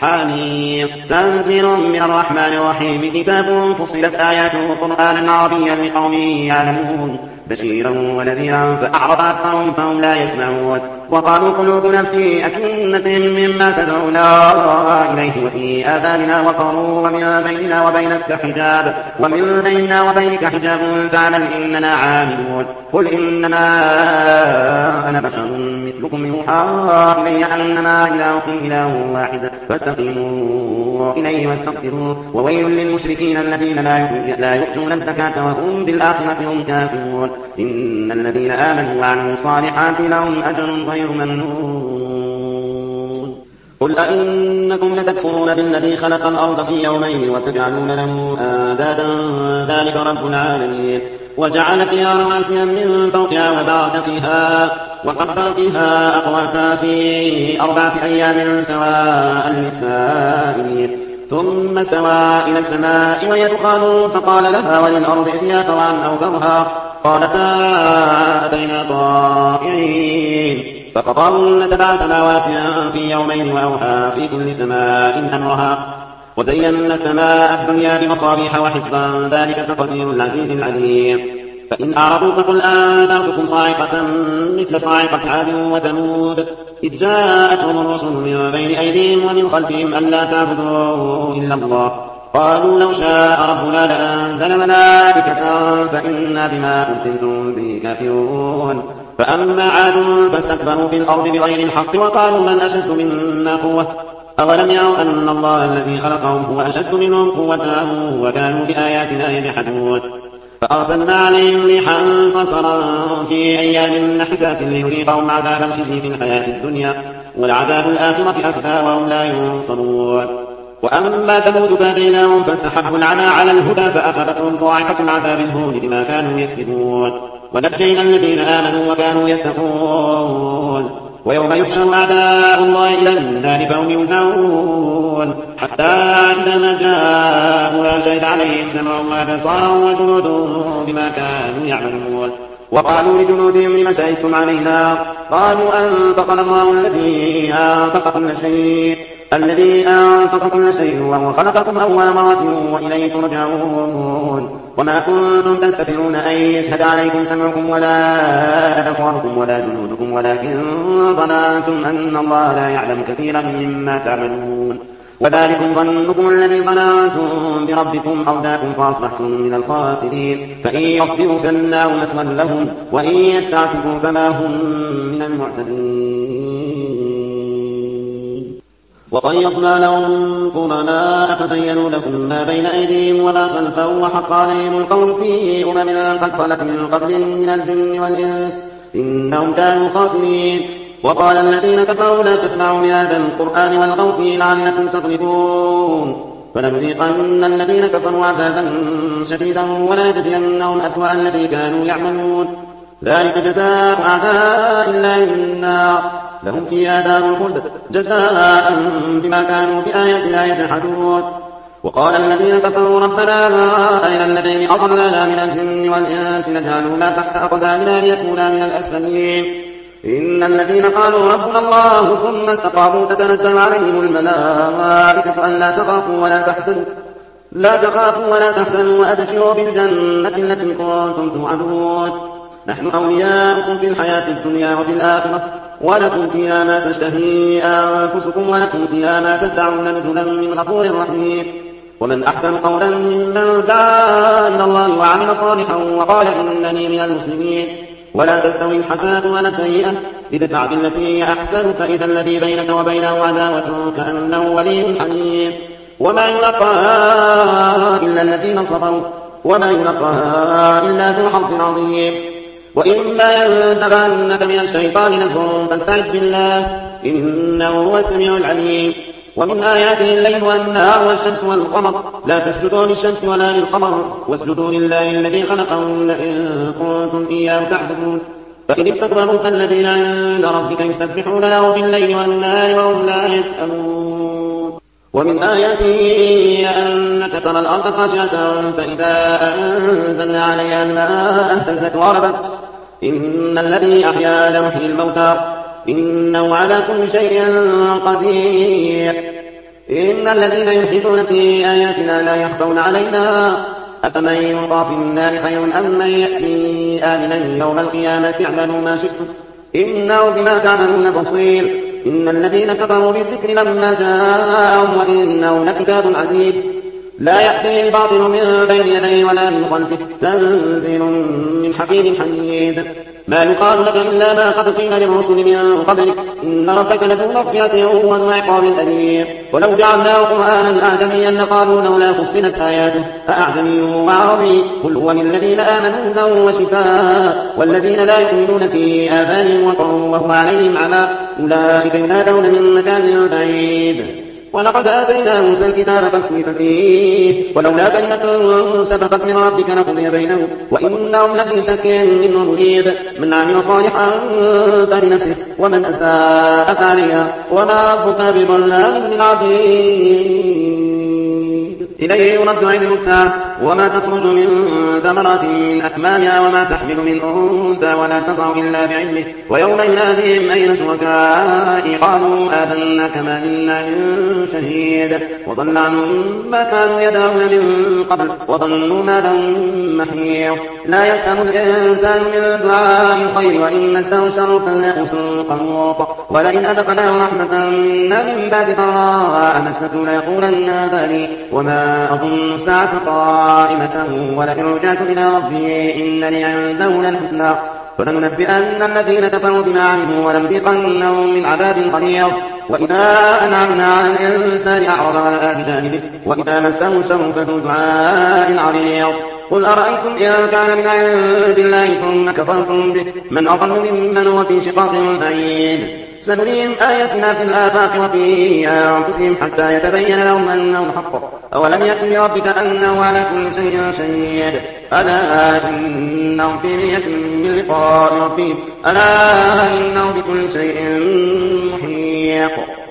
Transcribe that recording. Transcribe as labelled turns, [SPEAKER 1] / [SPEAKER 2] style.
[SPEAKER 1] حميم تنزيل من الرحمن الرحيم كتاب فصلت آياته قرآنا عربيا لقوم يعلمون بشيرا ونذيرا فأعرض أكثرهم فهم لا يسمعون وقالوا قلوبنا في أكنة مما تدعونا إليه وفي آذاننا وقر ومن بيننا وبينك حجاب فاعمل إننا عاملون قل إنما أنا بشر مثلكم يوحى إلي أنما إلهكم إله واحد فاستقيموا إليه واستغفروه وويل للمشركين الذين لا يؤتون الزكاة وهم بالآخرة هم كافرون إن الذين آمنوا وعملوا الصالحات لهم أجر غير ممنون قل أئنكم لتكفرون بالذي خلق الأرض في يومين وتجعلون له أندادا ذلك رب العالمين وجعل فيها رواسي من فوقها وبارك فيها وقدر فيها أقواتها في 4 أيام سواء للسائلين ثم استوى إلى السماء وهي دخان فقال لها وللأرض ائتيا طوعا أو كرها قالتا أتينا طائعين فقضاهن 7 سماوات في يومين وأوحى في كل سماء أمرها وزينا السماء الدنيا بمصابيح وحفظا ذلك تقدير العزيز العليم فإن أعرضوا فقل أنذرتكم صاعقة مثل صاعقة عاد وثمود إذ جاءتهم الرسل من بين أيديهم ومن خلفهم ألا تعبدوا إلا الله قالوا لو شاء ربنا لأنزل ملائكة فإنا بما أرسلتم به كافرون فأما عاد فاستكبروا في الأرض بغير الحق وقالوا من أشد منا قوة أولم يروا أن الله الذي خلقهم هو أشد منهم قوة وكانوا بآياتنا يجحدون فأرسلنا عليهم ريحا صرصرا في أيام نحسات ليذيقهم عذاب الخزي في الحياة الدنيا والعذاب الآخرة أخزى وهم لا ينصرون وأما ثمود فهديناهم فاستحبوا العمى على الهدى فأخذتهم صاعقة العذاب الهون بما كانوا يكسبون ونجينا الذين آمنوا وكانوا يتقون ويوم يحشر أعداء الله إلى النار فهم يوزعون حتى إذا ما جاءوا شهد عليهم سمعهم وأبصارهم وجلودهم بما كانوا يعملون وقالوا لجلودهم لم شهدتم علينا قالوا أنطقنا الله الذي أنطق كل شيء وهو خلقكم أول مرة وإليه ترجعون وما كنتم تستترون أن يشهد عليكم سمعكم ولا أبصاركم ولا جلودكم ولكن ظننتم أن الله لا يعلم كثيرا مما تعملون وذلكم ظنكم الذي ظننتم بربكم أرداكم فأصبحتم من الخاسرين فإن يصبروا فالنار مثوى لهم وإن يستعتبوا فما هم من المعتدين وقيضنا لهم قرناء فزينوا لهم ما بين أيديهم وما خلفهم وحق عليهم القول في قد خلت من قبلهم من الجن والإنس إنهم كانوا خاسرين وقال الذين كفروا لا تسمعوا لهذا القرآن والغوا فيه لعلكم تغلبون فلنذيقن الذين كفروا عذابا شديدا ولنجزينهم أسوأ الذي كانوا يعملون ذلك جزاء أعداء الله النار لهم فيها دار الخلد جزاء بما كانوا بآياتنا يجحدون وقال الذين كفروا ربنا أرنا الذين أضلنا من الجن والإنس نجعلهما تحت أقدامنا ليكونا من الأسفلين إن الذين قالوا ربنا الله ثم استقاموا تتنزل عليهم الملائكة ألا تخافوا ولا تحزنوا وأبشروا بالجنة التي كنتم توعدون نحن أولياؤكم في الحياة الدنيا وفي الآخرة ولكم فيها ما تشتهي أنفسكم ولكم فيها ما تدعون نزلا من غفور رحيم ومن أحسن قولا ممن دعا إلى الله وعمل صالحا وقال إنني من المسلمين ولا تستوي الحسنة ولا السيئة ادفع بالتي هي أحسن فإذا الذي بينك وبينه عداوة كأنه ولي حميم وما يلقاها إلا الذين صبروا وما يلقاها إلا ذو حظ عظيم وإما ينزغنك من الشيطان نزغ فاستعذ بالله إنه هو السميع العليم ومن آياته الليل والنهار والشمس والقمر لا تسجدوا للشمس ولا للقمر واسجدوا لله الذي خلقهن إن كنتم إياه تعبدون فإن استكبروا فالذين عند ربك يسبحون له بالليل والنهار وهم لا يسأمون ومن آياته أنك ترى الأرض خاشعة فإذا أنزلنا عليها الماء اهتزت وربت إن الذي أحيا لمحيي الموتى إنه على كل شيء قدير إن الذين يلحدون في آياتنا لا يخفون علينا أفمن يلقى في النار خير أم من يأتي آمنا يوم القيامة اعملوا ما شئتم إنه بما تعملون بصير إن الذين كفروا بالذكر لما جاءهم وإنه لكتاب عزيز لا يأتيه الباطل من بين يديه ولا من خلفه تنزيل من حكيم حميد ما يقال لك إلا ما قد قيل للرسل من قبلك إن ربك لذو مغفرة وذو عقاب أليم ولو جعلناه قرآنا أعجميا لقالوا لولا فصلت آياته أأعجمي وعربي قل هو للذين آمنوا هدى وشفاء والذين لا يؤمنون في آذانهم وقر وهو عليهم عمى أولئك ينادون من مكان بعيد ولقد آتينا موسى الكتاب فاختلف فيه ولولا كلمة سبقت من ربك لقضي بينهم وإنهم لفي شك منه مريب من عمل صالحا فلنفسه ومن أساء فعليها وما ربك بظلام للعبيد إليه يرد علم الساعة وما تخرج من ثمرات من أكمامها وما تحمل من أنثى ولا تضع إلا بعلمه ويوم يناديهم أين شركائي قالوا آذنا كما منا من شهيد وضل عنهم ما كانوا يدعون من قبل وظنوا ما لهم محيص لا يسأم الإنسان من دعاء الخير وإن مسه الشر فليئوس قنوط ولئن أذقناه رحمة منا من بعد ضراء مسته ليقولن هذا لي وما أظن الساعة قائمة ولئن رجعت إلى ربي إن لي عنده للحسنى فلننبئن الذين كفروا بما عملوا ولنذيقنهم من عذاب غليظ وإذا أنعمنا على الإنسان أعرض ونأى بجانبه وإذا مسه الشر فذو دعاء عريض قل أرأيتم إن كان من عند الله ثم كفرتم به من أضل ممن هو في شقاق بعيد سنريهم آياتنا في الآفاق وفي أنفسهم حتى يتبين لهم أنه الحق أولم يكن لربك أنه على كل شيء شهيد ألا إنهم في مرية من لقاء ربهم ألا إنه بكل شيء محيط